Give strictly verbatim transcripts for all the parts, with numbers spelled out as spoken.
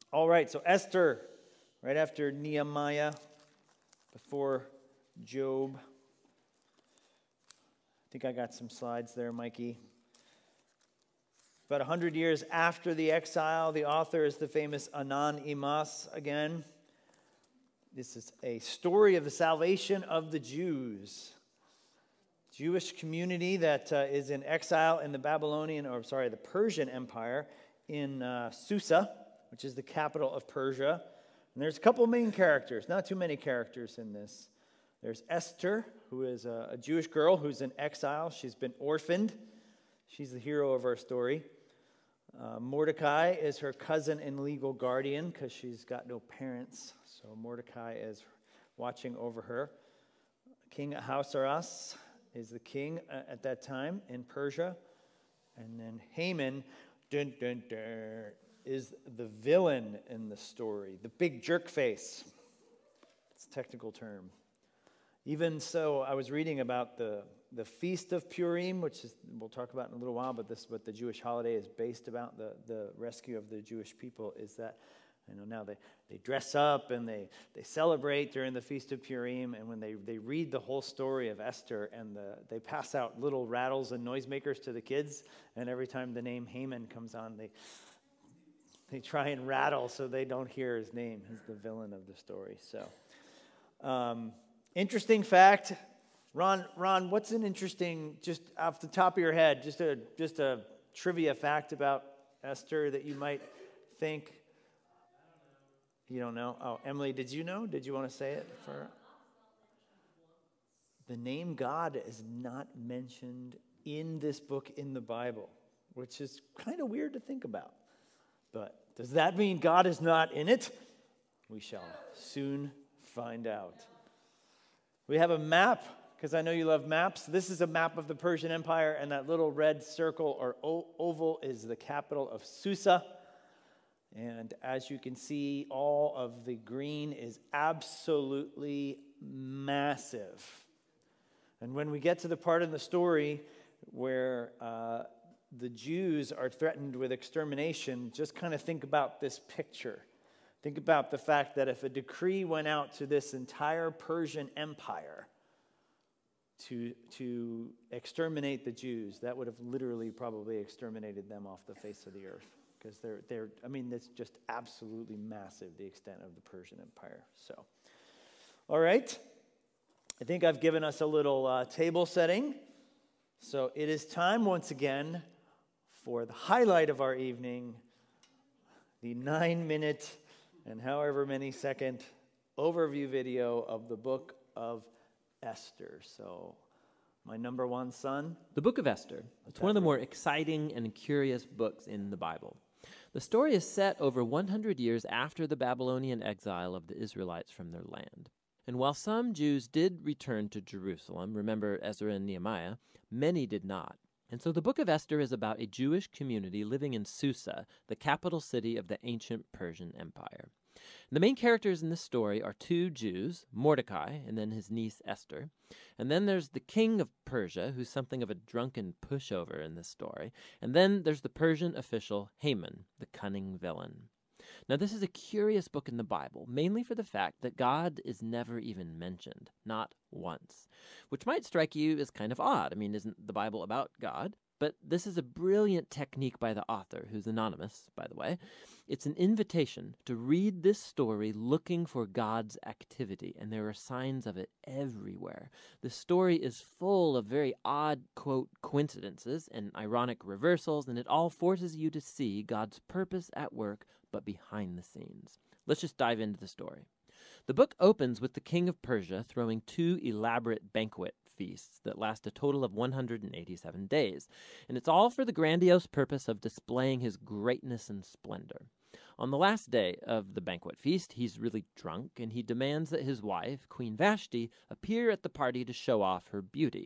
All right, so Esther, right after Nehemiah, before Job. I think I got some slides there, Mikey. About one hundred years after the exile, the author is the famous Anan Imas again. This is a story of the salvation of the Jews. Jewish community that uh, is in exile in the Babylonian, or sorry, the Persian Empire in uh, Susa, which is the capital of Persia. And there's a couple main characters, not too many characters in this. There's Esther, who is a, a Jewish girl who's in exile. She's been orphaned. She's the hero of our story. Uh, Mordecai is her cousin and legal guardian because she's got no parents. So Mordecai is watching over her. King Ahasuerus is the king at that time in Persia. And then Haman, dun, dun, dun, is the villain in the story, the big jerk face. It's a technical term. Even so, I was reading about the, the Feast of Purim, which is, we'll talk about in a little while, but this is what the Jewish holiday is based about, the, the rescue of the Jewish people, is that, you know, now they, they dress up and they, they celebrate during the Feast of Purim, and when they, they read the whole story of Esther, and the, they pass out little rattles and noisemakers to the kids, and every time the name Haman comes on, they... They try and rattle so they don't hear his name. He's the villain of the story. So, um, interesting fact, Ron. Ron, what's an interesting, just off the top of your head, just a just a trivia fact about Esther that you might think? You don't know? Oh, Emily, did you know? Did you want to say it for? The name God is not mentioned in this book in the Bible, which is kind of weird to think about. But does that mean God is not in it? We shall soon find out. We have a map, because I know you love maps. This is a map of the Persian Empire, and that little red circle or oval is the capital of Susa. And as you can see, all of the green is absolutely massive. And when we get to the part in the story where uh, the Jews are threatened with extermination, just kind of think about this picture. Think about the fact that if a decree went out to this entire Persian Empire to, to exterminate the Jews, that would have literally probably exterminated them off the face of the earth. Because they're, they're, I mean, it's just absolutely massive, the extent of the Persian Empire. So, all right. I think I've given us a little uh, table setting. So it is time once again for the highlight of our evening, the nine minute and however many second overview video of the book of Esther. So, my number one son. The book of Esther. It's one of the more exciting and curious books in the Bible. The story is set over one hundred years after the Babylonian exile of the Israelites from their land. And while some Jews did return to Jerusalem, remember Ezra and Nehemiah, many did not. And so the book of Esther is about a Jewish community living in Susa, the capital city of the ancient Persian Empire. And the main characters in this story are two Jews, Mordecai and then his niece Esther. And then there's the king of Persia, who's something of a drunken pushover in this story. And then there's the Persian official Haman, the cunning villain. Now, this is a curious book in the Bible, mainly for the fact that God is never even mentioned, not once, which might strike you as kind of odd. I mean, isn't the Bible about God? But this is a brilliant technique by the author, who's anonymous, by the way. It's an invitation to read this story looking for God's activity, and there are signs of it everywhere. The story is full of very odd, quote, coincidences and ironic reversals, and it all forces you to see God's purpose at work, but behind the scenes. Let's just dive into the story. The book opens with the king of Persia throwing two elaborate banquet feasts that last a total of one hundred eighty-seven days, and it's all for the grandiose purpose of displaying his greatness and splendor. On the last day of the banquet feast, he's really drunk, and he demands that his wife, Queen Vashti, appear at the party to show off her beauty.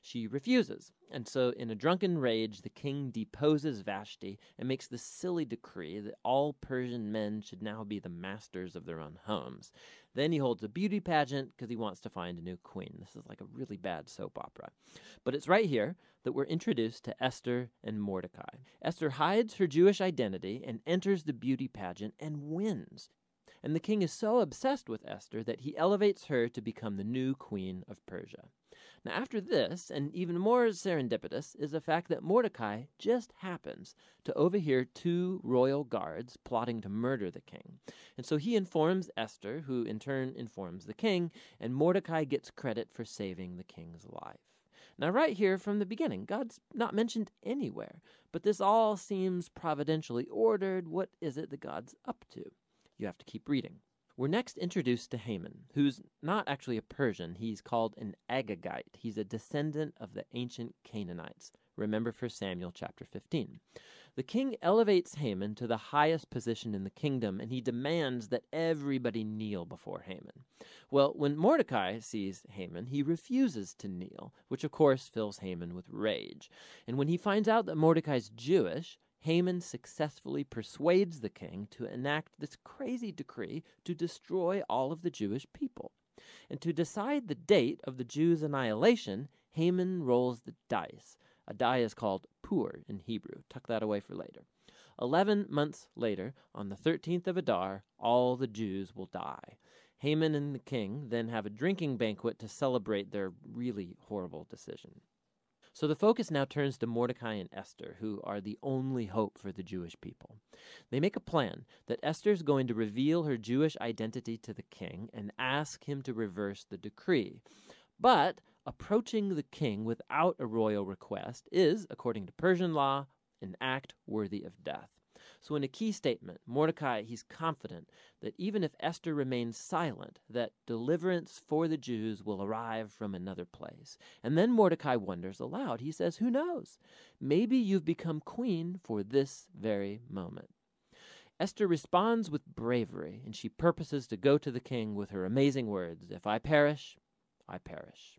She refuses, and so in a drunken rage, the king deposes Vashti and makes the silly decree that all Persian men should now be the masters of their own homes. Then he holds a beauty pageant because he wants to find a new queen. This is like a really bad soap opera. But it's right here that we're introduced to Esther and Mordecai. Esther hides her Jewish identity and enters the beauty pageant and wins. And the king is so obsessed with Esther that he elevates her to become the new queen of Persia. Now, after this, and even more serendipitous, is the fact that Mordecai just happens to overhear two royal guards plotting to murder the king. And so he informs Esther, who in turn informs the king, and Mordecai gets credit for saving the king's life. Now, right here from the beginning, God's not mentioned anywhere, but this all seems providentially ordered. What is it that God's up to? You have to keep reading. We're next introduced to Haman, who's not actually a Persian. He's called an Agagite. He's a descendant of the ancient Canaanites. Remember First Samuel chapter fifteen. The king elevates Haman to the highest position in the kingdom, and he demands that everybody kneel before Haman. Well, when Mordecai sees Haman, he refuses to kneel, which of course fills Haman with rage. And when he finds out that Mordecai's Jewish, Haman successfully persuades the king to enact this crazy decree to destroy all of the Jewish people. And to decide the date of the Jews' annihilation, Haman rolls the dice. A die is called pur in Hebrew. Tuck that away for later. Eleven months later, on the thirteenth of Adar, all the Jews will die. Haman and the king then have a drinking banquet to celebrate their really horrible decision. So the focus now turns to Mordecai and Esther, who are the only hope for the Jewish people. They make a plan that Esther's going to reveal her Jewish identity to the king and ask him to reverse the decree. But approaching the king without a royal request is, according to Persian law, an act worthy of death. So in a key statement, Mordecai, he's confident that even if Esther remains silent, that deliverance for the Jews will arrive from another place. And then Mordecai wonders aloud. He says, who knows? Maybe you've become queen for this very moment. Esther responds with bravery, and she purposes to go to the king with her amazing words, if I perish, I perish.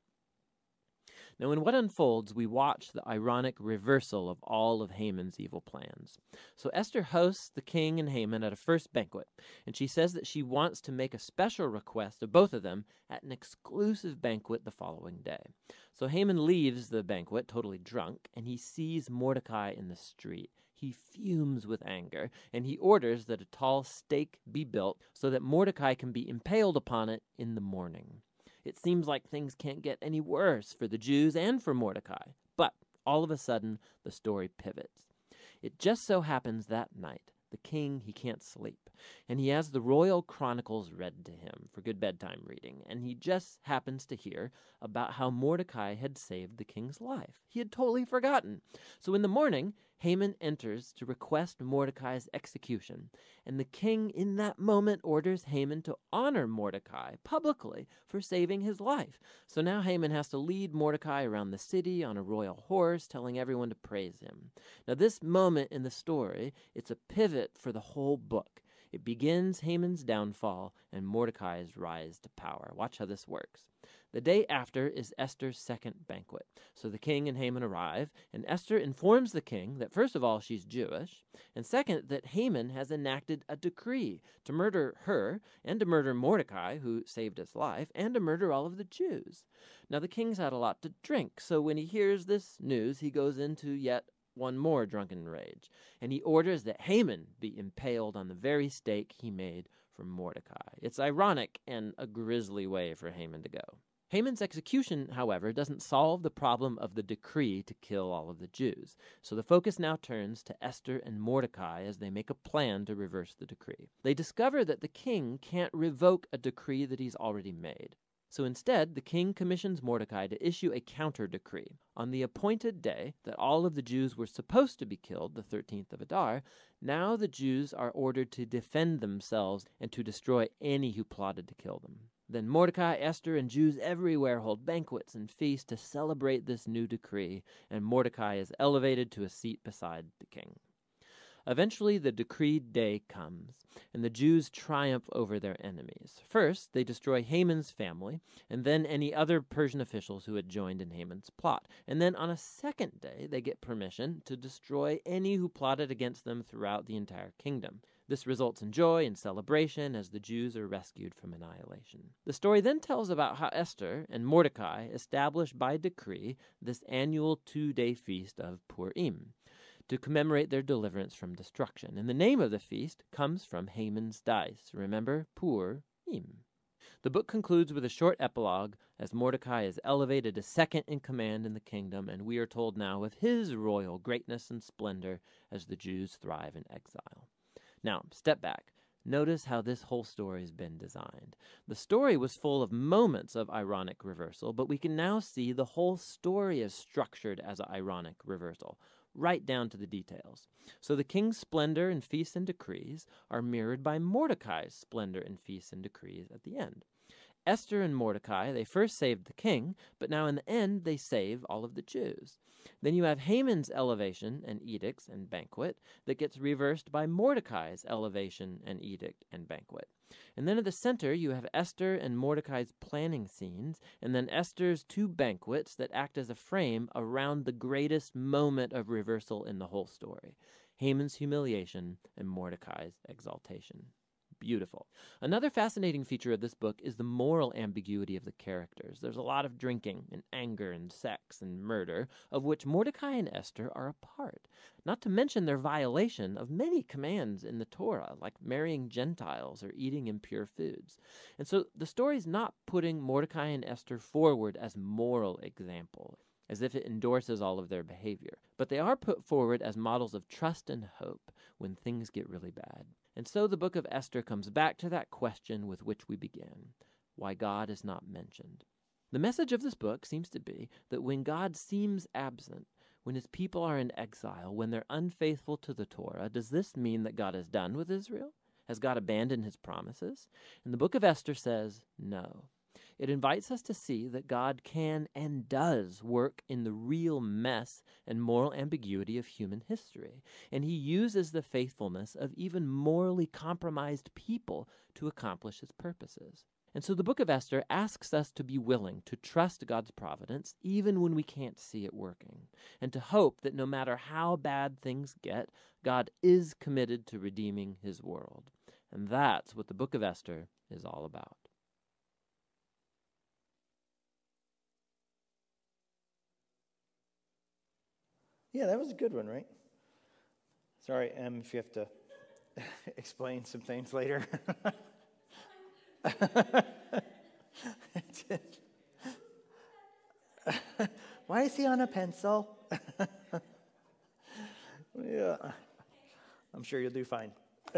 Now, in what unfolds, we watch the ironic reversal of all of Haman's evil plans. So Esther hosts the king and Haman at a first banquet, and she says that she wants to make a special request of both of them at an exclusive banquet the following day. So Haman leaves the banquet totally drunk, and he sees Mordecai in the street. He fumes with anger, and he orders that a tall stake be built so that Mordecai can be impaled upon it in the morning. It seems like things can't get any worse for the Jews and for Mordecai. But all of a sudden, the story pivots. It just so happens that night, the king, he can't sleep, and he has the royal chronicles read to him for good bedtime reading, and he just happens to hear about how Mordecai had saved the king's life. He had totally forgotten. So in the morning, Haman enters to request Mordecai's execution, and the king in that moment orders Haman to honor Mordecai publicly for saving his life. So now Haman has to lead Mordecai around the city on a royal horse, telling everyone to praise him. Now this moment in the story, it's a pivot for the whole book. It begins Haman's downfall and Mordecai's rise to power. Watch how this works. The day after is Esther's second banquet. So the king and Haman arrive, and Esther informs the king that first of all she's Jewish, and second that Haman has enacted a decree to murder her and to murder Mordecai, who saved his life, and to murder all of the Jews. Now the king's had a lot to drink, so when he hears this news, he goes into yet one more drunken rage, and he orders that Haman be impaled on the very stake he made for Mordecai. It's ironic and a grisly way for Haman to go. Haman's execution, however, doesn't solve the problem of the decree to kill all of the Jews. So the focus now turns to Esther and Mordecai as they make a plan to reverse the decree. They discover that the king can't revoke a decree that he's already made. So instead, the king commissions Mordecai to issue a counter-decree. On the appointed day that all of the Jews were supposed to be killed, the thirteenth of Adar, now the Jews are ordered to defend themselves and to destroy any who plotted to kill them. Then Mordecai, Esther, and Jews everywhere hold banquets and feasts to celebrate this new decree, and Mordecai is elevated to a seat beside the king. Eventually, the decreed day comes, and the Jews triumph over their enemies. First, they destroy Haman's family, and then any other Persian officials who had joined in Haman's plot. And then on a second day, they get permission to destroy any who plotted against them throughout the entire kingdom. This results in joy and celebration as the Jews are rescued from annihilation. The story then tells about how Esther and Mordecai established by decree this annual two-day feast of Purim to commemorate their deliverance from destruction. And the name of the feast comes from Haman's dice. Remember, Purim. The book concludes with a short epilogue as Mordecai is elevated to second in command in the kingdom, and we are told now of his royal greatness and splendor as the Jews thrive in exile. Now, step back. Notice how this whole story has been designed. The story was full of moments of ironic reversal, but we can now see the whole story is structured as an ironic reversal, right down to the details. So the king's splendor and feasts and decrees are mirrored by Mordecai's splendor and feasts and decrees at the end. Esther and Mordecai, they first saved the king, but now in the end they save all of the Jews. Then you have Haman's elevation and edicts and banquet that gets reversed by Mordecai's elevation and edict and banquet. And then at the center you have Esther and Mordecai's planning scenes, and then Esther's two banquets that act as a frame around the greatest moment of reversal in the whole story, Haman's humiliation and Mordecai's exaltation. Beautiful. Another fascinating feature of this book is the moral ambiguity of the characters. There's a lot of drinking and anger and sex and murder, of which Mordecai and Esther are a part, not to mention their violation of many commands in the Torah, like marrying Gentiles or eating impure foods. And so the story's not putting Mordecai and Esther forward as moral example, as if it endorses all of their behavior, but they are put forward as models of trust and hope when things get really bad. And so the book of Esther comes back to that question with which we began, why God is not mentioned. The message of this book seems to be that when God seems absent, when his people are in exile, when they're unfaithful to the Torah, does this mean that God is done with Israel? Has God abandoned his promises? And the book of Esther says no. It invites us to see that God can and does work in the real mess and moral ambiguity of human history, and he uses the faithfulness of even morally compromised people to accomplish his purposes. And so the book of Esther asks us to be willing to trust God's providence even when we can't see it working, and to hope that no matter how bad things get, God is committed to redeeming his world. And that's what the book of Esther is all about. Yeah, that was a good one, right? Sorry, Em, if you have to explain some things later. Why is he on a pencil? Yeah, I'm sure you'll do fine.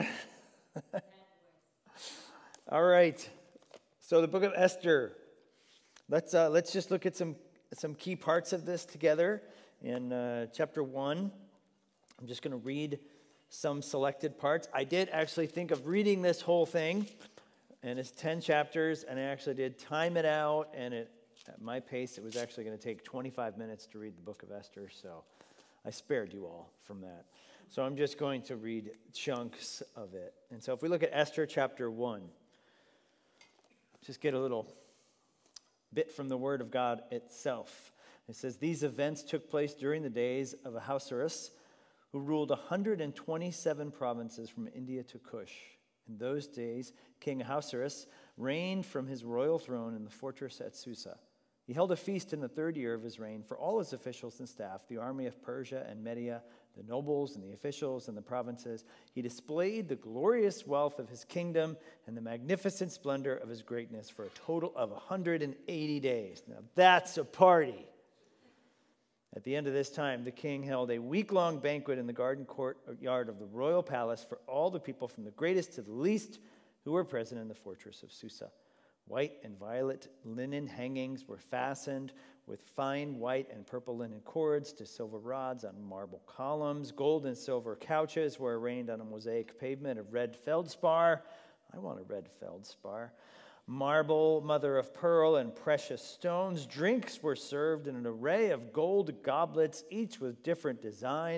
All right. So the book of Esther. Let's uh, let's just look at some some key parts of this together. In uh, chapter one, I'm just going to read some selected parts. I did actually think of reading this whole thing, and it's ten chapters, and I actually did time it out, and it, at my pace, it was actually going to take twenty-five minutes to read the book of Esther, so I spared you all from that. So I'm just going to read chunks of it. And so if we look at Esther chapter one, just get a little bit from the Word of God itself. It says, these events took place during the days of Ahasuerus, who ruled one hundred twenty-seven provinces from India to Cush. In those days, King Ahasuerus reigned from his royal throne in the fortress at Susa. He held a feast in the third year of his reign for all his officials and staff, the army of Persia and Media, the nobles and the officials and the provinces. He displayed the glorious wealth of his kingdom and the magnificent splendor of his greatness for a total of one hundred eighty days. Now that's a party. At the end of this time, the king held a week-long banquet in the garden courtyard of the royal palace for all the people from the greatest to the least who were present in the fortress of Susa. White and violet linen hangings were fastened with fine white and purple linen cords to silver rods on marble columns. Gold and silver couches were arranged on a mosaic pavement of red feldspar. I want a red feldspar. Marble, mother of pearl, and precious stones. Drinks were served in an array of gold goblets, each with different design.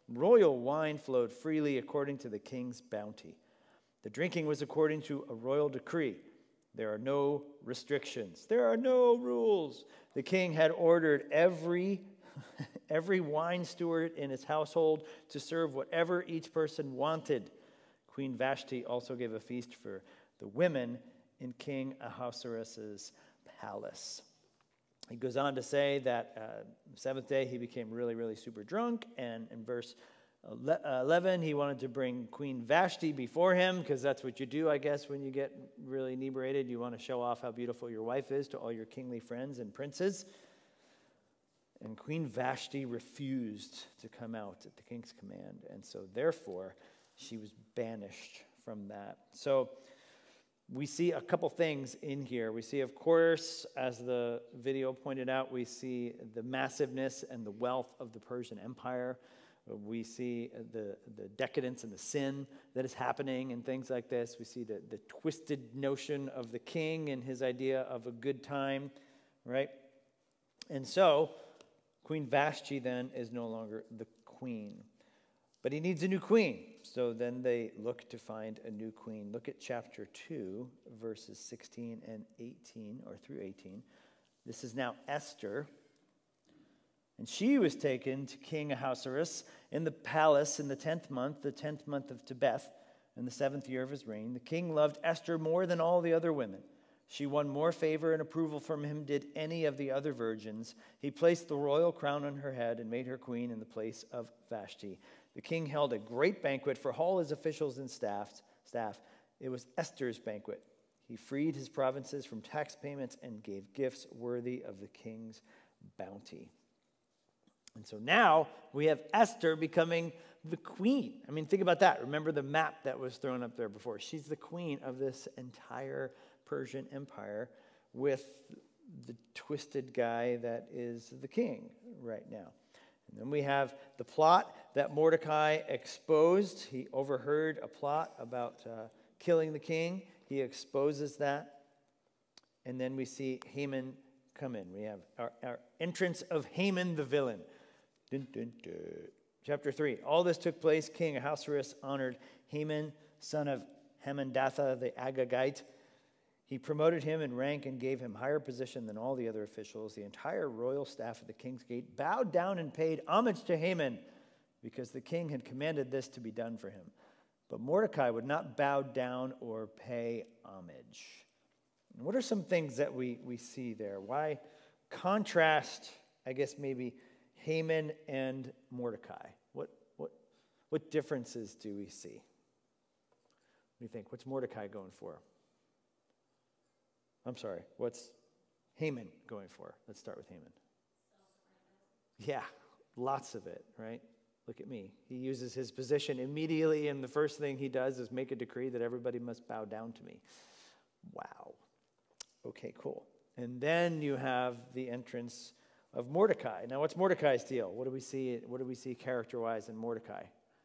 Royal wine flowed freely according to the king's bounty. The drinking was according to a royal decree. There are no restrictions. There are no rules. The king had ordered every, every wine steward in his household to serve whatever each person wanted. Queen Vashti also gave a feast for the women in King Ahasuerus' palace. He goes on to say that uh, the seventh day he became really, really super drunk. And in verse eleven, he wanted to bring Queen Vashti before him, because that's what you do, I guess, when you get really inebriated. You want to show off how beautiful your wife is to all your kingly friends and princes. And Queen Vashti refused to come out at the king's command. And so therefore, she was banished from that. So we see a couple things in here. We see, of course, as the video pointed out, we see the massiveness and the wealth of the Persian Empire. We see the, the decadence and the sin that is happening and things like this. We see the, the twisted notion of the king and his idea of a good time, right? And so, Queen Vashti then is no longer the queen. But he needs a new queen. So then they look to find a new queen. Look at chapter two, verses sixteen and eighteen, or through eighteen. This is now Esther. And she was taken to King Ahasuerus in the palace in the tenth month, the tenth month of Tebeth, in the seventh year of his reign. The king loved Esther more than all the other women. She won more favor and approval from him did any of the other virgins. He placed the royal crown on her head and made her queen in the place of Vashti. The king held a great banquet for all his officials and staff. staff. It was Esther's banquet. He freed his provinces from tax payments and gave gifts worthy of the king's bounty. And so now we have Esther becoming the queen. I mean, think about that. Remember the map that was thrown up there before. She's the queen of this entire Persian Empire with the twisted guy that is the king right now. And then we have the plot that Mordecai exposed. He overheard a plot about uh, killing the king. He exposes that. And then we see Haman come in. We have our, our entrance of Haman the villain. Dun, dun, dun. Chapter three. All this took place. King Ahasuerus honored Haman, son of Hammedatha the Agagite. He promoted him in rank and gave him higher position than all the other officials. The entire royal staff at the king's gate bowed down and paid homage to Haman because the king had commanded this to be done for him. But Mordecai would not bow down or pay homage. And what are some things that we, we see there? Why contrast, I guess, maybe Haman and Mordecai? What, what, what differences do we see? What do you think? What's Mordecai going for? I'm sorry, what's Haman going for? Let's start with Haman. Yeah, lots of it, right? Look at me. He uses his position immediately, and the first thing he does is make a decree that everybody must bow down to me. Wow. Okay, cool. And then you have the entrance of Mordecai. Now, what's Mordecai's deal? What do we see? What do we see character-wise in Mordecai?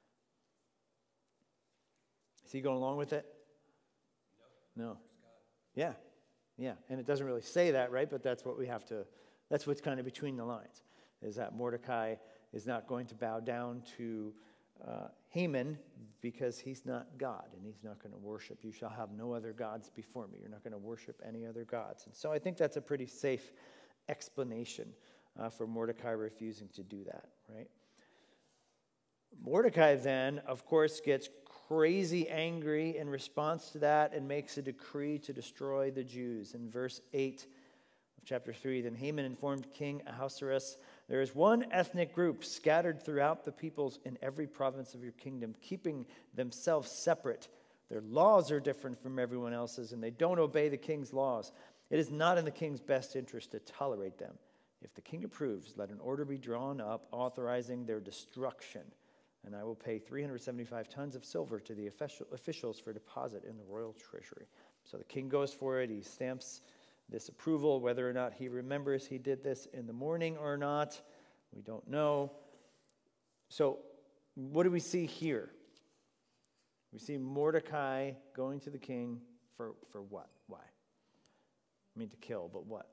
Is he going along with it? No. No. Yeah. Yeah, and it doesn't really say that, right? But that's what we have to, that's what's kind of between the lines, is that Mordecai is not going to bow down to uh, Haman because he's not God, and he's not going to worship. You shall have no other gods before me. You're not going to worship any other gods. And so I think that's a pretty safe explanation uh, for Mordecai refusing to do that, right? Mordecai then, of course, gets crazy angry in response to that and makes a decree to destroy the Jews. In verse eight of chapter three, then Haman informed King Ahasuerus, there is one ethnic group scattered throughout the peoples in every province of your kingdom, keeping themselves separate. Their laws are different from everyone else's, and they don't obey the king's laws. It is not in the king's best interest to tolerate them. If the king approves, let an order be drawn up authorizing their destruction. And I will pay three hundred seventy-five tons of silver to the officials for deposit in the royal treasury. So the king goes for it. He stamps this approval. Whether or not he remembers he did this in the morning or not, we don't know. So what do we see here? We see Mordecai going to the king for, for what? Why? I mean to kill, but what?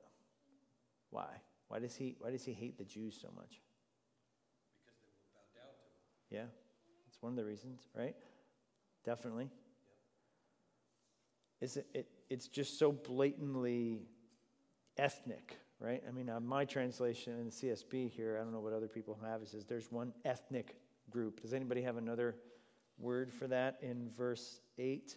Why? Why does he, why does he hate the Jews so much? Yeah, that's one of the reasons, right? Definitely. Is it, it? It's just so blatantly ethnic, right? I mean, on my translation in the C S B here, I don't know what other people have. It says there's one ethnic group. Does anybody have another word for that in verse eight?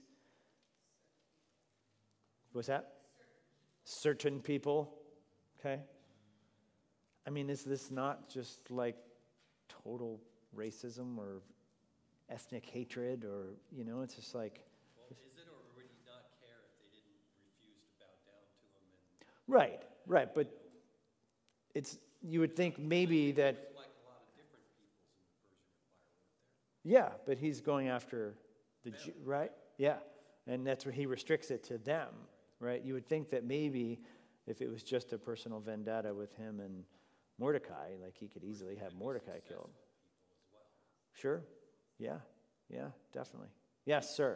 What's that? Certain people. Okay. I mean, is this not just like total racism or ethnic hatred, or, you know, it's just like... Well, is it, or would he not care if they didn't refuse to bow down to him? And, Right, right, but it's, you would think maybe that... like a lot of different peoples in the Persian Empire, weren't there? Yeah, but he's going after the Jew, right? Yeah, and that's where he restricts it to them, right? You would think that maybe if it was just a personal vendetta with him and Mordecai, like he could easily have Mordecai killed. Sure, yeah, yeah, definitely. Yes, sir.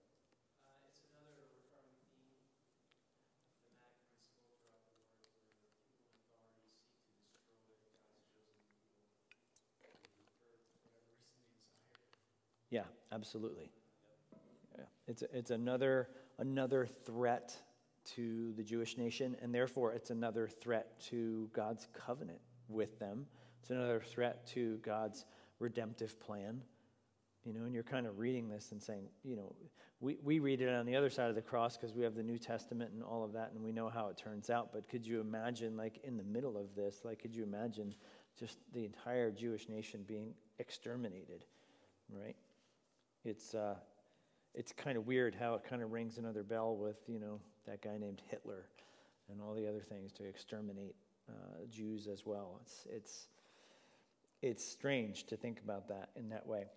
Yeah, absolutely. Yeah. It's it's another another threat to the Jewish nation, and therefore it's another threat to God's covenant with them. It's another threat to God's redemptive plan. You know, and you're kind of reading this and saying, you know, we, we read it on the other side of the cross because we have the New Testament and all of that, and we know how it turns out. But could you imagine, like, in the middle of this, like, could you imagine just the entire Jewish nation being exterminated, right? It's uh, it's kind of weird how it kind of rings another bell with, you know, that guy named Hitler and all the other things to exterminate uh, Jews as well. It's it's it's strange to think about that in that way.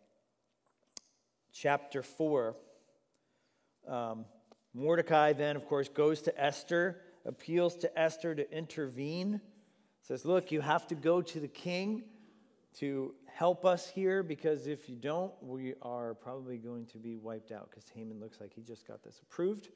Chapter four, um, Mordecai then, of course, goes to Esther, appeals to Esther to intervene, says, look, you have to go to the king to help us here, because if you don't, we are probably going to be wiped out, because Haman looks like he just got this approved.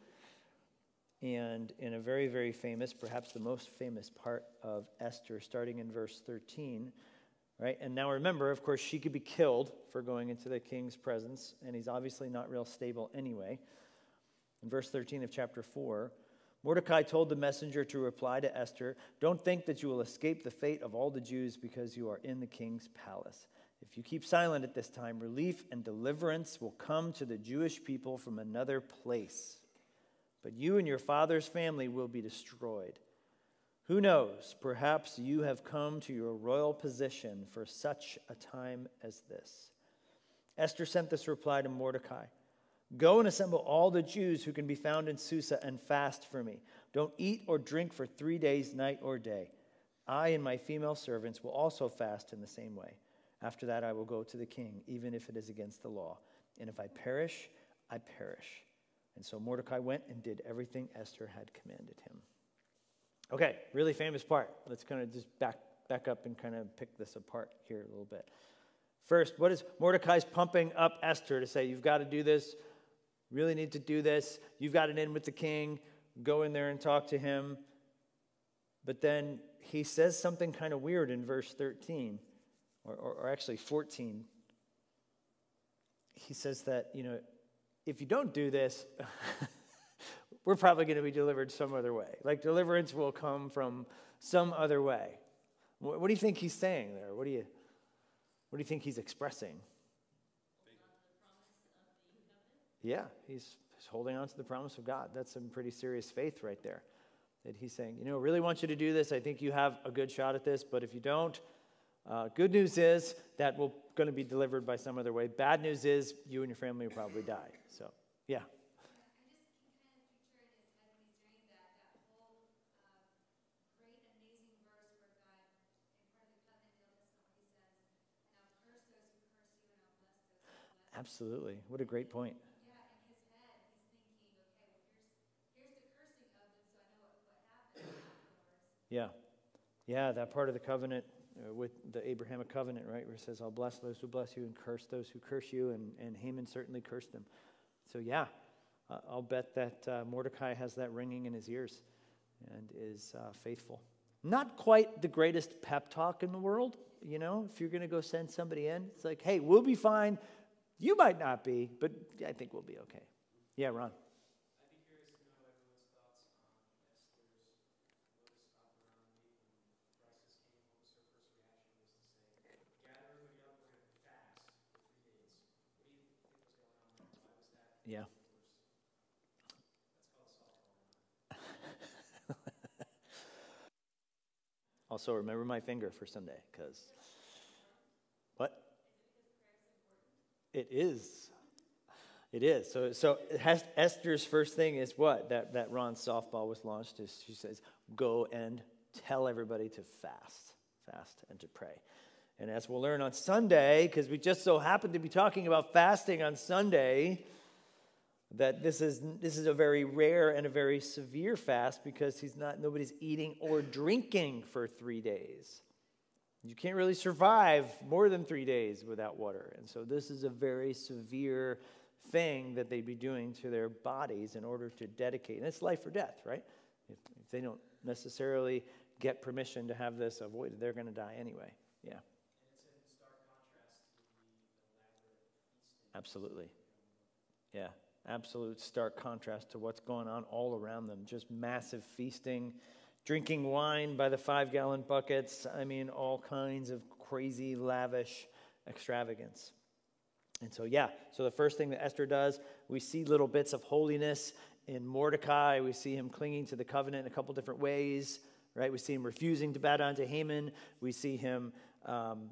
And in a very, very famous, perhaps the most famous part of Esther, starting in verse thirteen, right? And now remember, of course, she could be killed for going into the king's presence, and he's obviously not real stable anyway. In verse thirteen of chapter four, Mordecai told the messenger to reply to Esther, don't think that you will escape the fate of all the Jews because you are in the king's palace. If you keep silent at this time, relief and deliverance will come to the Jewish people from another place. But you and your father's family will be destroyed. Who knows, perhaps you have come to your royal position for such a time as this. Esther sent this reply to Mordecai. Go and assemble all the Jews who can be found in Susa and fast for me. Don't eat or drink for three days, night or day. I and my female servants will also fast in the same way. After that, I will go to the king, even if it is against the law. And if I perish, I perish. And so Mordecai went and did everything Esther had commanded him. Okay, really famous part. Let's kind of just back, back up and kind of pick this apart here a little bit. First, what is Mordecai's pumping up Esther to say, you've got to do this, really need to do this, you've got it in with the king, go in there and talk to him. But then he says something kind of weird in verse thirteen, or, or, or actually fourteen. He says that, you know, if you don't do this, we're probably going to be delivered some other way. Like, deliverance will come from some other way. What, what do you think he's saying there? What do you, what do you think he's expressing? Yeah, he's, he's holding on to the promise of God. That's some pretty serious faith right there. That he's saying, you know, really want you to do this. I think you have a good shot at this, but if you don't, uh, good news is that we're going to be delivered by some other way. Bad news is you and your family will probably die. So, yeah. Absolutely. What a great point. Yeah, in his head, he's thinking, okay, well, here's, here's the cursing of them, so I know what, what happens afterwards. Yeah. Yeah, that part of the covenant uh, with the Abrahamic covenant, right, where it says, I'll bless those who bless you and curse those who curse you, and, and Haman certainly cursed them. So, yeah, uh, I'll bet that uh, Mordecai has that ringing in his ears and is uh, faithful Not quite the greatest pep talk in the world, you know, if you're going to go send somebody in. It's like, hey, we'll be fine. You might not be, but I think we'll be okay. Yeah, Ron. I'd be curious to know everyone's thoughts on Esther's notice up around the when crisis came. What was her first reaction? Was to say, gather everybody up, we're going to fast for three days. What do you think was going on there? Why was that? Yeah. That's called softball. Also, remember my finger for Sunday, because what? It is. It is. So, so Hes- Esther's first thing is what? That that Ron's softball was launched. Is she says, "Go and tell everybody to fast, fast, and to pray." And as we'll learn on Sunday, because we just so happen to be talking about fasting on Sunday, that this is this is a very rare and a very severe fast, because he's not nobody's eating or drinking for three days. You can't really survive more than three days without water. And so this is a very severe thing that they'd be doing to their bodies in order to dedicate. And it's life or death, right? If, if they don't necessarily get permission to have this avoided, they're going to die anyway. Yeah. And it's in stark contrast to the elaborate feasting. Absolutely. Yeah. Absolute stark contrast to what's going on all around them. Just massive feasting, drinking wine by the five-gallon buckets. I mean, all kinds of crazy, lavish extravagance. And so, yeah, so the first thing that Esther does, we see little bits of holiness in Mordecai. We see him clinging to the covenant in a couple different ways, right? We see him refusing to bow down to Haman. We see him... Um,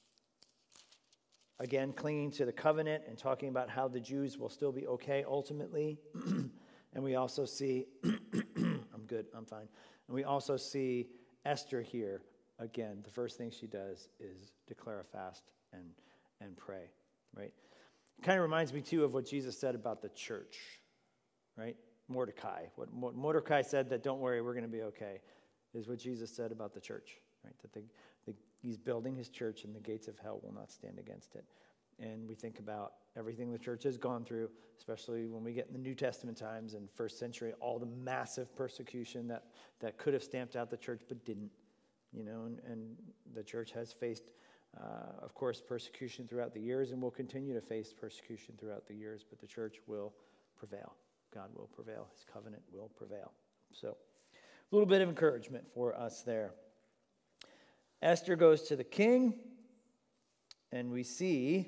Again, clinging to the covenant and talking about how the Jews will still be okay ultimately. And we also see, I'm good, I'm fine. And we also see Esther here. Again, the first thing she does is declare a fast and, and pray, right? It kind of reminds me, too, of what Jesus said about the church, right? Mordecai. What Mordecai said, that don't worry, we're going to be okay, is what Jesus said about the church, right? That the, the He's building his church, and the gates of hell will not stand against it. And we think about everything the church has gone through, especially when we get in the New Testament times and first century, all the massive persecution that, that could have stamped out the church but didn't. You know, and, and the church has faced, uh, of course, persecution throughout the years, and will continue to face persecution throughout the years, but the church will prevail. God will prevail. His covenant will prevail. So a little bit of encouragement for us there. Esther goes to the king, and we see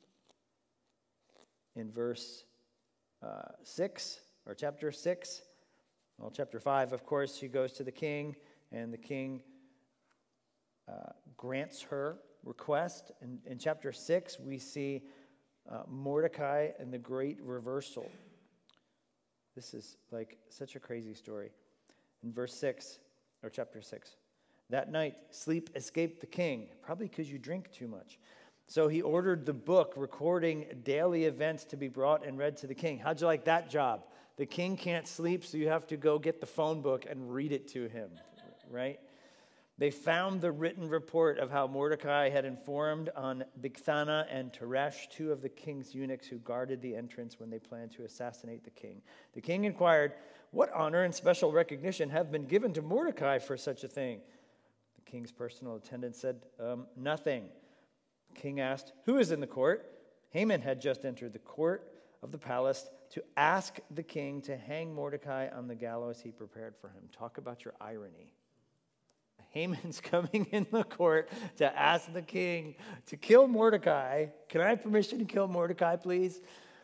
in verse uh, six, or chapter six, well, chapter five, of course, she goes to the king, and the king uh, grants her request. In, in chapter six, we see uh, Mordecai and the great reversal. This is like such a crazy story. In verse six, or chapter six. That night, sleep escaped the king, probably because you drink too much. So he ordered the book recording daily events to be brought and read to the king. How'd you like that job? The king can't sleep, so you have to go get the phone book and read it to him, right? They found the written report of how Mordecai had informed on Bigthana and Teresh, two of the king's eunuchs who guarded the entrance when they planned to assassinate the king. The king inquired, "What honor and special recognition have been given to Mordecai for such a thing?" The king's personal attendant said, um, "Nothing." The king asked, "Who is in the court?" Haman had just entered the court of the palace to ask the king to hang Mordecai on the gallows he prepared for him. Talk about your irony. Haman's coming in the court to ask the king to kill Mordecai. Can I have permission to kill Mordecai, please?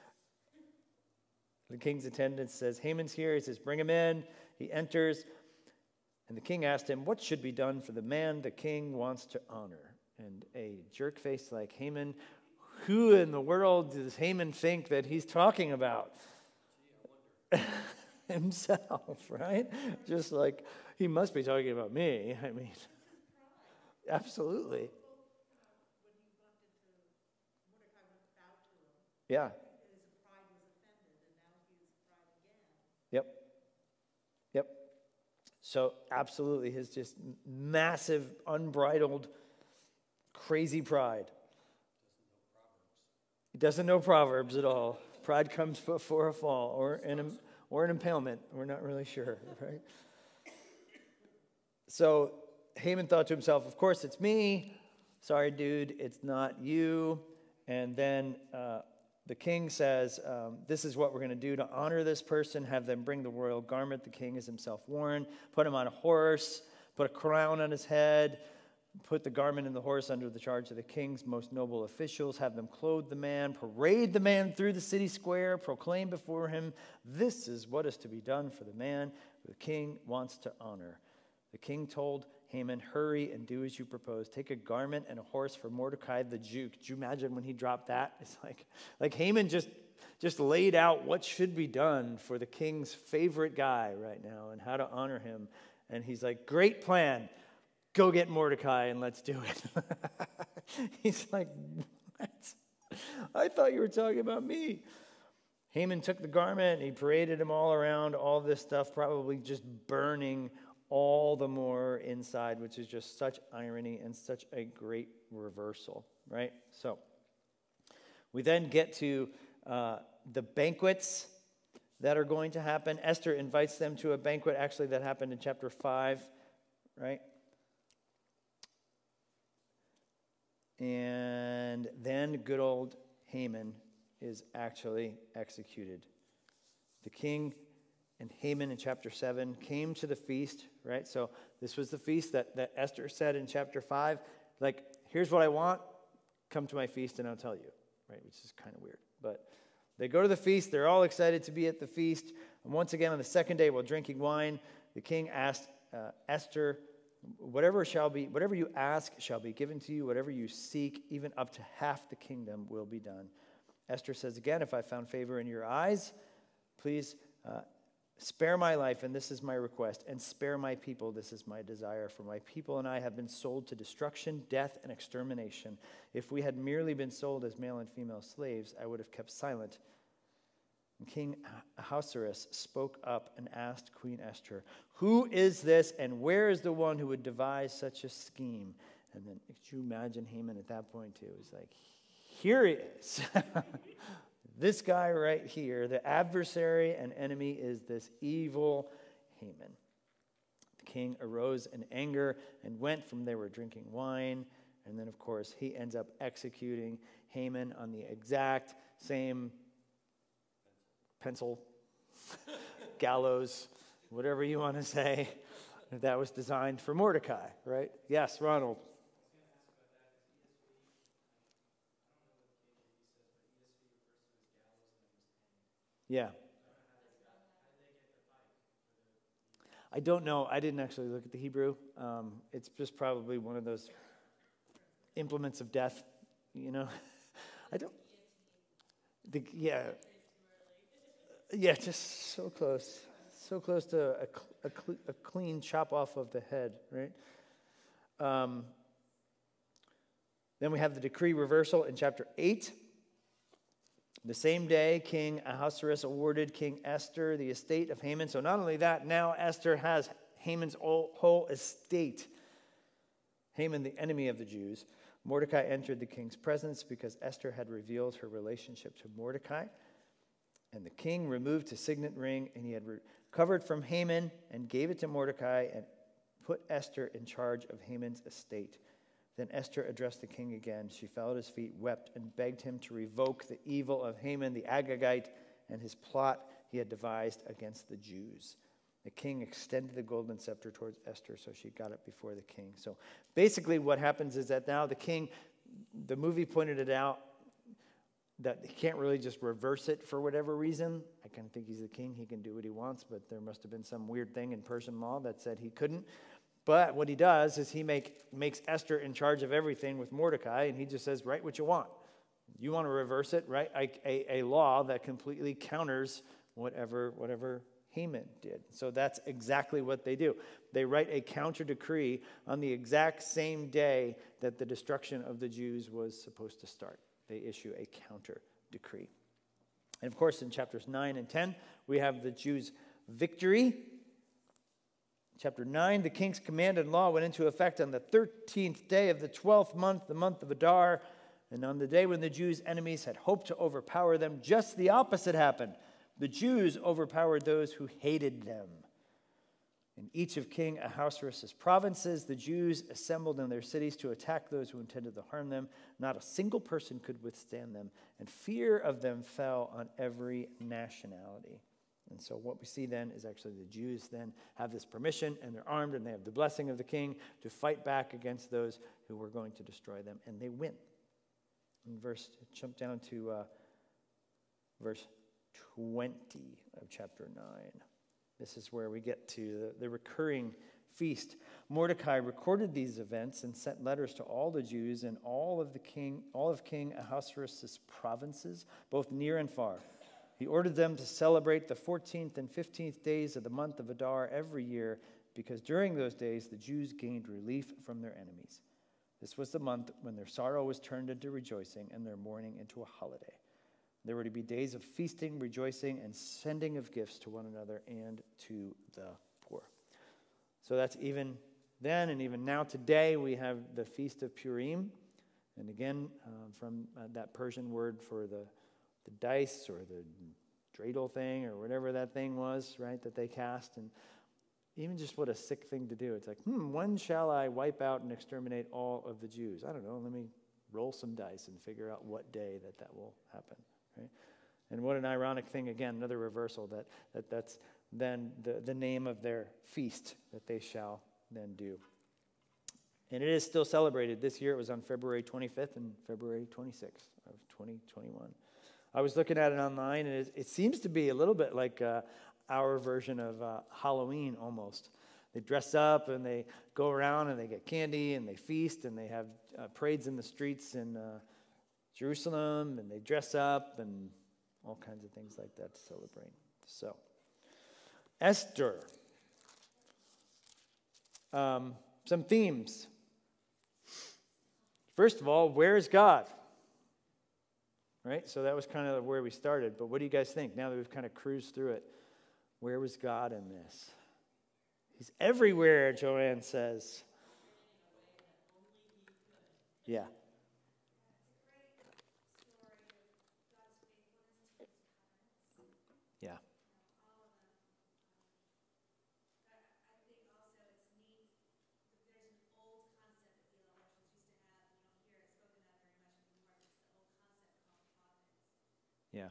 The king's attendant says, "Haman's here." He says, "Bring him in." He enters, and the king asked him, "What should be done for the man the king wants to honor?" And a jerk face like Haman, who in the world does Haman think that he's talking about? Himself, right? Just like, he must be talking about me. I mean, absolutely. Yeah. Yep. Yep. So absolutely, his just massive, unbridled, crazy pride. He doesn't know Proverbs at all. Pride comes before a fall or an, or an impalement. We're not really sure, right? So Haman thought to himself, of course it's me. Sorry, dude, it's not you. And then uh, the king says, um, this is what we're going to do to honor this person. Have them bring the royal garment the king has himself worn. Put him on a horse. Put a crown on his head. Put the garment and the horse under the charge of the king's most noble officials. Have them clothe the man. Parade the man through the city square. Proclaim before him, this is what is to be done for the man who the king wants to honor. The king told Haman, hurry and do as you propose. Take a garment and a horse for Mordecai the Jew. Could you imagine when he dropped that? It's like, like Haman just, just laid out what should be done for the king's favorite guy right now and how to honor him. And he's like, great plan. Go get Mordecai and let's do it. He's like, what? I thought you were talking about me. Haman took the garment and he paraded him all around, all this stuff, probably just burning all the more inside, which is just such irony and such a great reversal, right? So we then get to uh, the banquets that are going to happen. Esther invites them to a banquet, actually, that happened in chapter five, right? And then good old Haman is actually executed. The king and Haman in chapter seven came to the feast, right? So this was the feast that, that Esther said in chapter five, like, here's what I want, come to my feast and I'll tell you, right? Which is kind of weird. But they go to the feast, they're all excited to be at the feast. And once again, on the second day, while drinking wine, the king asked uh, Esther, whatever shall be, whatever you ask shall be given to you, whatever you seek, even up to half the kingdom will be done. Esther says again, if I found favor in your eyes, please uh, spare my life, and this is my request, and spare my people, this is my desire. For my people and I have been sold to destruction, death, and extermination. If we had merely been sold as male and female slaves, I would have kept silent. And King Ahasuerus spoke up and asked Queen Esther, who is this, and where is the one who would devise such a scheme? And then, could you imagine Haman at that point too? He's like, here he is. This guy right here, the adversary and enemy, is this evil Haman. The king arose in anger and went from there were drinking wine. And then, of course, he ends up executing Haman on the exact same pencil, gallows, whatever you want to say, that was designed for Mordecai, right? Yes, Ronald. Yeah. I don't know. I didn't actually look at the Hebrew. Um, it's just probably one of those implements of death, you know. I don't. The, yeah. Yeah, just so close. So close to a, a, a clean chop off of the head, right? Um, then we have the decree reversal in chapter eight. The same day, King Ahasuerus awarded King Esther the estate of Haman. So not only that, now Esther has Haman's whole estate. Haman, the enemy of the Jews. Mordecai entered the king's presence because Esther had revealed her relationship to Mordecai. And the king removed his signet ring, and he had recovered from Haman and gave it to Mordecai and put Esther in charge of Haman's estate. Then Esther addressed the king again. She fell at his feet, wept, and begged him to revoke the evil of Haman the Agagite and his plot he had devised against the Jews. The king extended the golden scepter towards Esther, so she got it before the king. So basically what happens is that now the king, the movie pointed it out, that he can't really just reverse it for whatever reason. I kind of think he's the king. He can do what he wants, but there must have been some weird thing in Persian law that said he couldn't. But what he does is he make, makes Esther in charge of everything with Mordecai, and he just says, write what you want. You want to reverse it, right? A, a, a law that completely counters whatever, whatever Haman did. So that's exactly what they do. They write a counter decree on the exact same day that the destruction of the Jews was supposed to start. They issue a counter decree. And of course, in chapters nine and ten, we have the Jews' victory. Chapter nine, the king's command and law went into effect on the thirteenth day of the twelfth month, the month of Adar. And on the day when the Jews' enemies had hoped to overpower them, just the opposite happened. The Jews overpowered those who hated them. In each of King Ahasuerus' provinces, the Jews assembled in their cities to attack those who intended to harm them. Not a single person could withstand them, and fear of them fell on every nationality. And so what we see then is actually the Jews then have this permission, and they're armed, and they have the blessing of the king to fight back against those who were going to destroy them, and they win. In verse, jump down to uh, verse twenty of chapter nine. This is where we get to the, the recurring feast. Mordecai recorded these events and sent letters to all the Jews and all of the king, all of King Ahasuerus' provinces, both near and far. He ordered them to celebrate the fourteenth and fifteenth days of the month of Adar every year, because during those days the Jews gained relief from their enemies. This was the month when their sorrow was turned into rejoicing and their mourning into a holiday. There were to be days of feasting, rejoicing, and sending of gifts to one another and to the poor. So that's even then, and even now today, we have the Feast of Purim. And again, uh, from uh, that Persian word for the, the dice or the dreidel thing or whatever that thing was, right, that they cast. And even just what a sick thing to do. It's like, hmm, when shall I wipe out and exterminate all of the Jews? I don't know. Let me roll some dice and figure out what day that that will happen. Right? And what an ironic thing, again, another reversal, that, that that's then the, the name of their feast that they shall then do. And it is still celebrated. This year it was on February twenty-fifth and February twenty-sixth of twenty twenty-one. I was looking at it online, and it, it seems to be a little bit like uh, our version of uh, Halloween almost. They dress up and they go around and they get candy and they feast and they have uh, parades in the streets in uh, Jerusalem, and they dress up and all kinds of things like that to celebrate. So, Esther. Um, some themes. First of all, where is God? Right? So that was kind of where we started. But what do you guys think? Now that we've kind of cruised through it, where was God in this? He's everywhere, Joanne says. Yeah. Yeah. Yeah.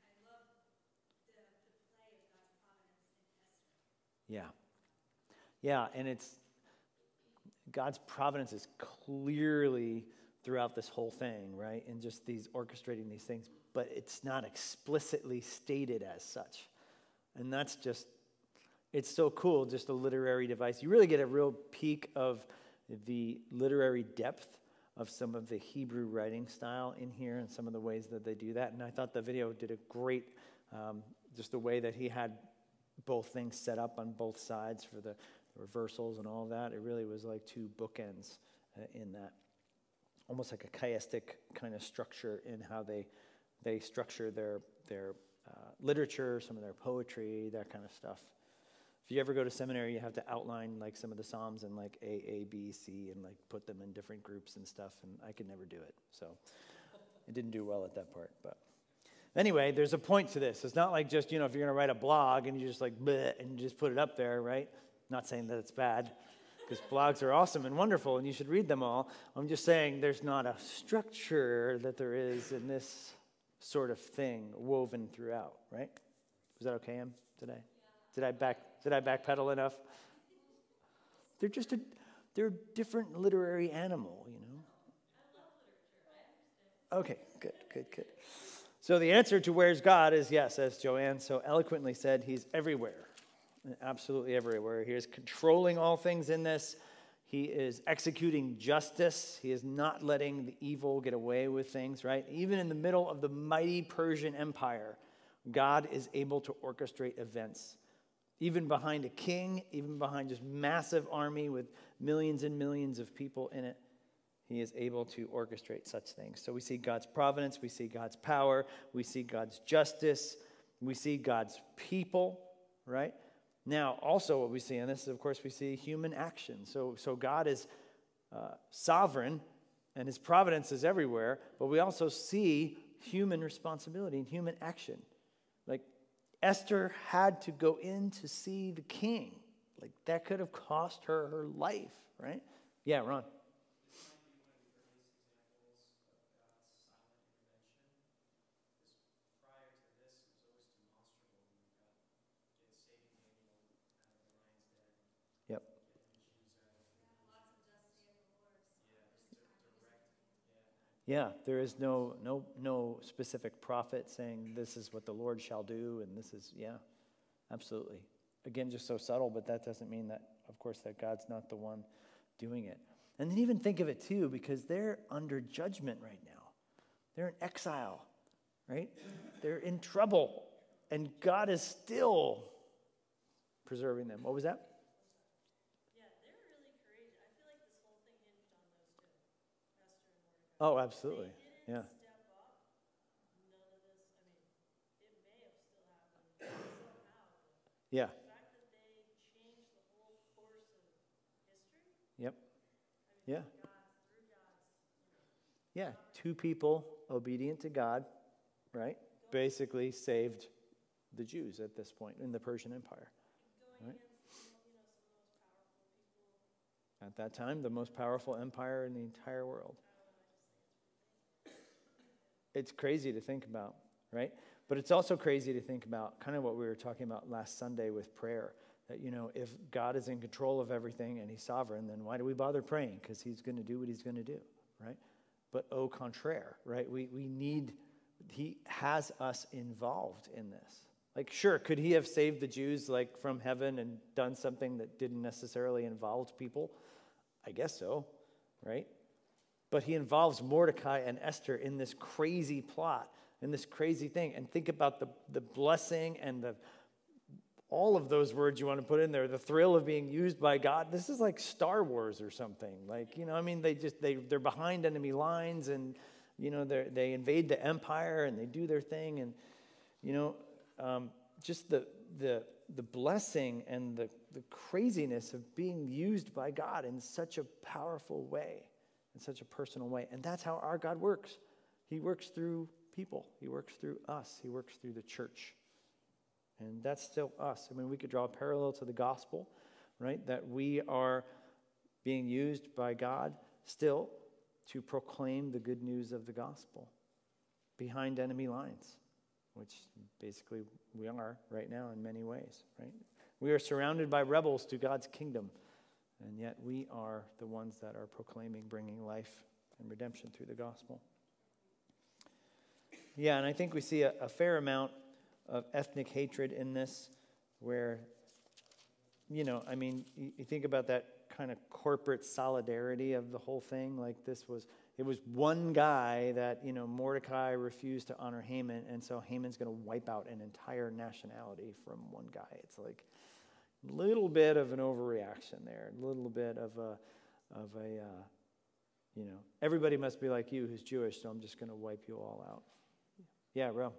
Yeah. Yeah, and it's God's providence is clearly throughout this whole thing, right? And just these orchestrating these things, but it's not explicitly stated as such. And that's just, it's so cool, just a literary device. You really get a real peek of the literary depth of some of the Hebrew writing style in here and some of the ways that they do that. And I thought the video did a great, um, just the way that he had both things set up on both sides for the reversals and all of that. It really was like two bookends uh, in that. Almost like a chiastic kind of structure in how they they structure their, their uh, literature, some of their poetry, that kind of stuff. If you ever go to seminary, you have to outline like some of the Psalms in like A, A, B, C, and like put them in different groups and stuff, and I could never do it. So I didn't do well at that part. But anyway, there's a point to this. It's not like just, you know, if you're going to write a blog and you just like, bleh, and you just put it up there, right? Not saying that it's bad, because blogs are awesome and wonderful, and you should read them all. I'm just saying there's not a structure that there is in this sort of thing woven throughout, right? Was that okay, Em, today? Did I back did I backpedal enough? They're just a they're a different literary animal, you know. Okay, good, good, good. So the answer to where's God is yes, as Joanne so eloquently said, he's everywhere. Absolutely everywhere. He is controlling all things in this. He is executing justice. He is not letting the evil get away with things, right? Even in the middle of the mighty Persian Empire, God is able to orchestrate events. Even behind a king, even behind just massive army with millions and millions of people in it, he is able to orchestrate such things. So we see God's providence, we see God's power, we see God's justice, we see God's people, right? Now, also what we see in this is, of course, we see human action. So, so God is uh, sovereign, and his providence is everywhere, but we also see human responsibility and human action. Like, Esther had to go in to see the king. Like, that could have cost her her life, right? Yeah, Ron. This might be one of the earliest examples of God's silent intervention. Because prior to this, it was always demonstrable. God get saving Daniel out of the lion's den, Yep. getting the Jews out of the Lots of thus saith the Lord. So yeah, there's di- time to do direct, something. yeah. Yeah, there is no no no specific prophet saying this is what the Lord shall do, and this is, yeah, absolutely. Again, just so subtle, but that doesn't mean that, of course, that God's not the one doing it. And then even think of it too, because they're under judgment right now. They're in exile, right? They're in trouble, and God is still preserving them. What was that? Yeah, they're really courageous. I feel like this whole thing hinged on those two, Esther and Mordecai. Oh, absolutely. They Yeah. didn't step up. None of this. I mean, it may have still happened somehow. But Yeah. the fact that they changed the whole course of history. Yep. I mean, Yeah. God, through God's, you know, Yeah. Two people obedient to God, right? Basically saved the Jews at this point in the Persian Empire. going Right. against you know, you know some of the most powerful people. At that time, the most powerful empire in the entire world. It's crazy to think about, right? But it's also crazy to think about kind of what we were talking about last Sunday with prayer. That, you know, if God is in control of everything and he's sovereign, then why do we bother praying? Because he's going to do what he's going to do, right? But au contraire, right? We, we need, he has us involved in this. Like, sure, could he have saved the Jews, like, from heaven and done something that didn't necessarily involve people? I guess so, right? But he involves Mordecai and Esther in this crazy plot, in this crazy thing. And think about the, the blessing and the all of those words you want to put in there, the thrill of being used by God. This is like Star Wars or something. Like, you know, I mean, they just, they, they're behind enemy lines and, you know, they they invade the empire and they do their thing. And, you know, um, just the, the, the blessing and the, the craziness of being used by God in such a powerful way, in such a personal way. And that's how our God works. He works through people. He works through us. He works through the church. And that's still us. I mean, we could draw a parallel to the gospel, right? That we are being used by God still to proclaim the good news of the gospel behind enemy lines, which basically we are right now in many ways, right? We are surrounded by rebels to God's kingdom, and yet we are the ones that are proclaiming, bringing life and redemption through the gospel. Yeah, and I think we see a, a fair amount of ethnic hatred in this, where, you know, I mean, you, you think about that kind of corporate solidarity of the whole thing. Like, this was, it was one guy that, you know, Mordecai refused to honor Haman, and so Haman's going to wipe out an entire nationality from one guy. It's like a little bit of an overreaction there, a little bit of a, of a, uh, you know, everybody must be like you who's Jewish, so I'm just going to wipe you all out. Yeah, Ro.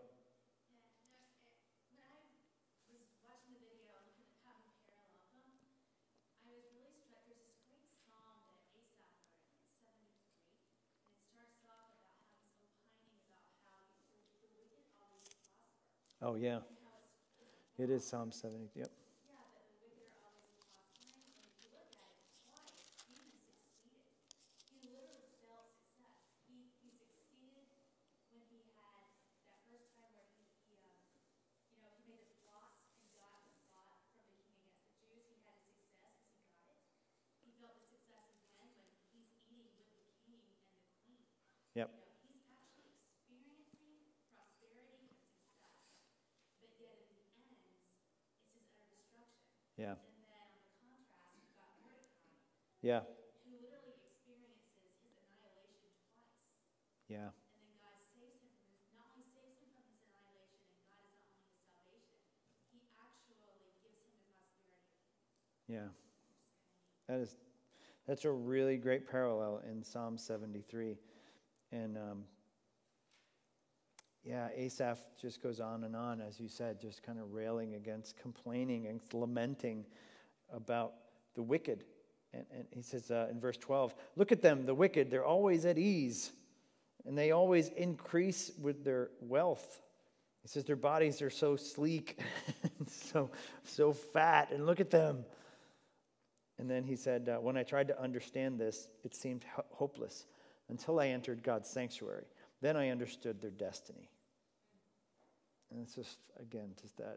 Oh, yeah. It is Psalm seventy. Yep. Yeah, but the wicked are always prospering, and if you look at it twice, Haman succeeded. He literally felt success. He he succeeded when he had that first time where he, he um, you know, he made the plot and got the plot from the king against the Jews. He had a success because he got it. He felt the success again when he's eating with the king and the queen. Yep. You know, he's actually experiencing prosperity and success, but yet in the end, it's his utter destruction. Yeah. And then on the contrast, you've got Mordecai, Yeah. who literally experiences his annihilation twice. Yeah. And then God saves him from his, not only saves him from his annihilation, and God is not only his salvation, he actually gives him the prosperity. Yeah. That is, that's a really great parallel in Psalm seventy-three. And um, yeah, Asaph just goes on and on, as you said, just kind of railing against, complaining and lamenting about the wicked. And, and he says uh, in verse twelve, look at them, the wicked, they're always at ease, and they always increase with their wealth. He says their bodies are so sleek, and so, so fat, and look at them. And then he said, uh, when I tried to understand this, it seemed ho- hopeless until I entered God's sanctuary. Then I understood their destiny. And it's just, again, just that.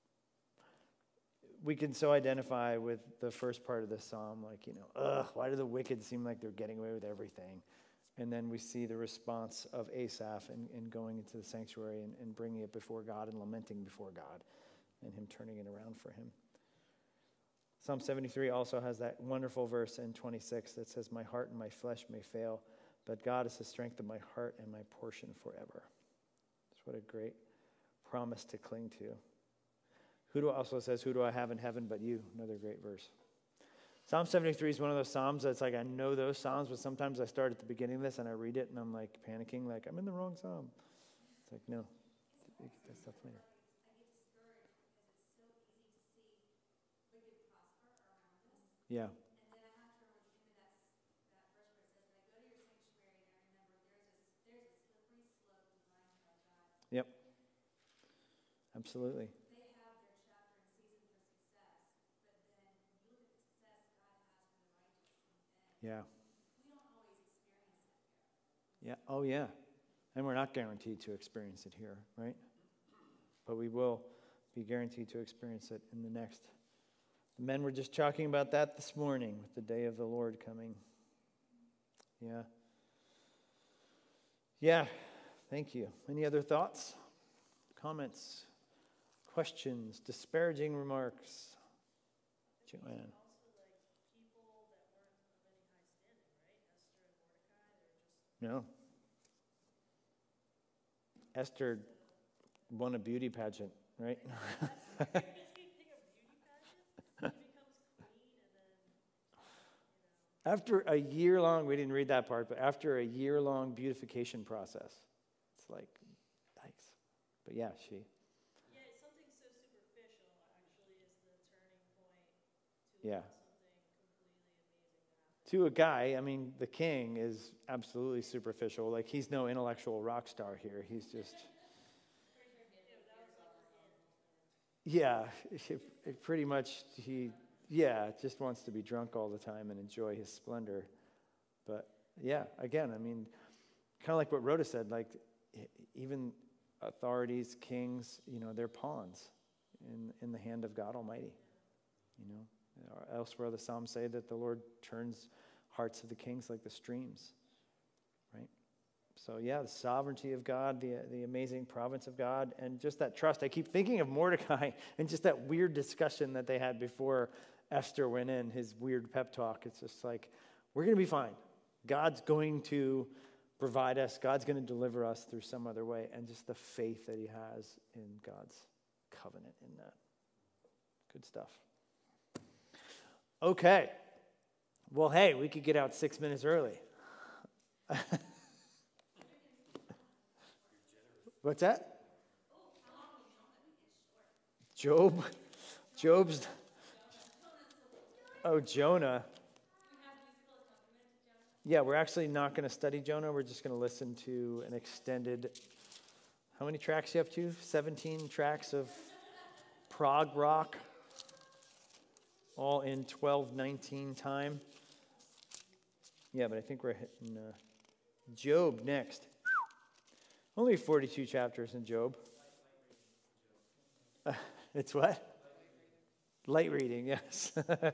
We can so identify with the first part of the psalm, like, you know, ugh, why do the wicked seem like they're getting away with everything? And then we see the response of Asaph in, in going into the sanctuary and, and bringing it before God and lamenting before God and him turning it around for him. Psalm seventy-three also has that wonderful verse in twenty-six that says, my heart and my flesh may fail, but God is the strength of my heart and my portion forever. That's what a great promise to cling to. Who do also says, who do I have in heaven but you? Another great verse. Psalm seventy-three is one of those psalms that's like, I know those psalms, but sometimes I start at the beginning of this and I read it and I'm like panicking, like I'm in the wrong psalm. It's like, no, that's stuff later. Yeah. And then I have to remember the end of that, that first verse says, when I go to your sanctuary and I remember there's a, there's a slippery slope to find my God. Yep. Absolutely. They have their chapter and season for success, but then when you look at the success God has for the righteous, and Yeah. we don't always experience it here. Yeah. Oh, yeah. And we're not guaranteed to experience it here, right? But we will be guaranteed to experience it in the next. The men were just talking about that this morning with the day of the Lord coming. Yeah. Yeah. Thank you. Any other thoughts, comments, questions, disparaging remarks? Joanne. Also, like people that weren't of any high standing, right? Esther and Mordecai, they're just No. Esther won a beauty pageant, right? That's the crazy thing of beauty pageant. She becomes queen, and then you know. After a year-long, we didn't read that part, but after a year-long beautification process, it's like, yikes. But yeah, she. Yeah, something so superficial actually is the turning point to Yeah. allow something completely amazing to happen. To a guy, I mean, the king is absolutely superficial. Like, he's no intellectual rock star here. He's just, yeah, it, it pretty much, he, yeah, just wants to be drunk all the time and enjoy his splendor. But yeah, again, I mean, kind of like what Rhoda said, like, e- even authorities, kings, you know, they're pawns in, in the hand of God Almighty, you know. Elsewhere, the Psalms say that the Lord turns hearts of the kings like the streams, right? So yeah, the sovereignty of God, the, the amazing providence of God, and just that trust. I keep thinking of Mordecai and just that weird discussion that they had before Esther went in, his weird pep talk. It's just like, we're going to be fine. God's going to provide us. God's going to deliver us through some other way, and just the faith that he has in God's covenant in that. Good stuff. Okay. Well, hey, we could get out six minutes early. What's that? Job? Job's... Oh, Jonah. Yeah, we're actually not going to study Jonah. We're just going to listen to an extended... How many tracks you up to? seventeen tracks of prog rock. All in twelve nineteen time. Yeah, but I think we're hitting uh, Job next. Only forty-two chapters in Job. Uh, it's what? Light reading, yes.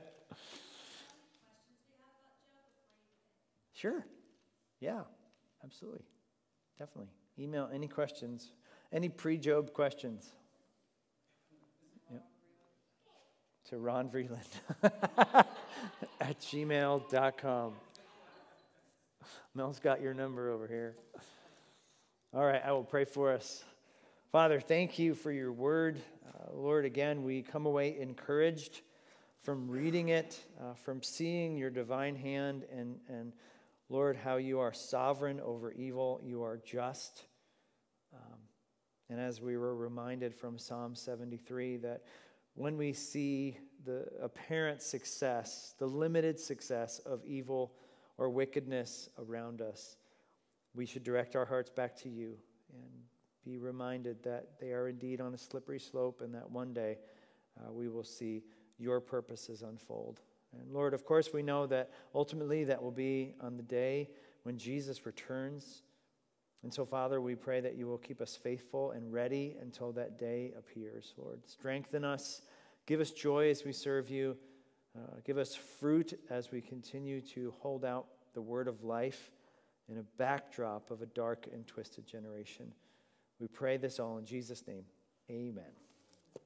Sure. Yeah, absolutely. Definitely. Email any questions, any pre-Job questions. To Ron Vreeland at gmail dot com. Mel's got your number over here. All right, I will pray for us. Father, thank you for your word. Uh, Lord, again, we come away encouraged from reading it, uh, from seeing your divine hand, and, and Lord, how you are sovereign over evil. You are just. Um, and as we were reminded from Psalm seventy-three, that when we see the apparent success, the limited success of evil or wickedness around us, we should direct our hearts back to you and be reminded that they are indeed on a slippery slope, and that one day uh, we will see your purposes unfold. And Lord, of course, we know that ultimately that will be on the day when Jesus returns. And so, Father, we pray that you will keep us faithful and ready until that day appears, Lord. Strengthen us. Give us joy as we serve you. Uh, give us fruit as we continue to hold out the word of life in a backdrop of a dark and twisted generation. We pray this all in Jesus' name. Amen.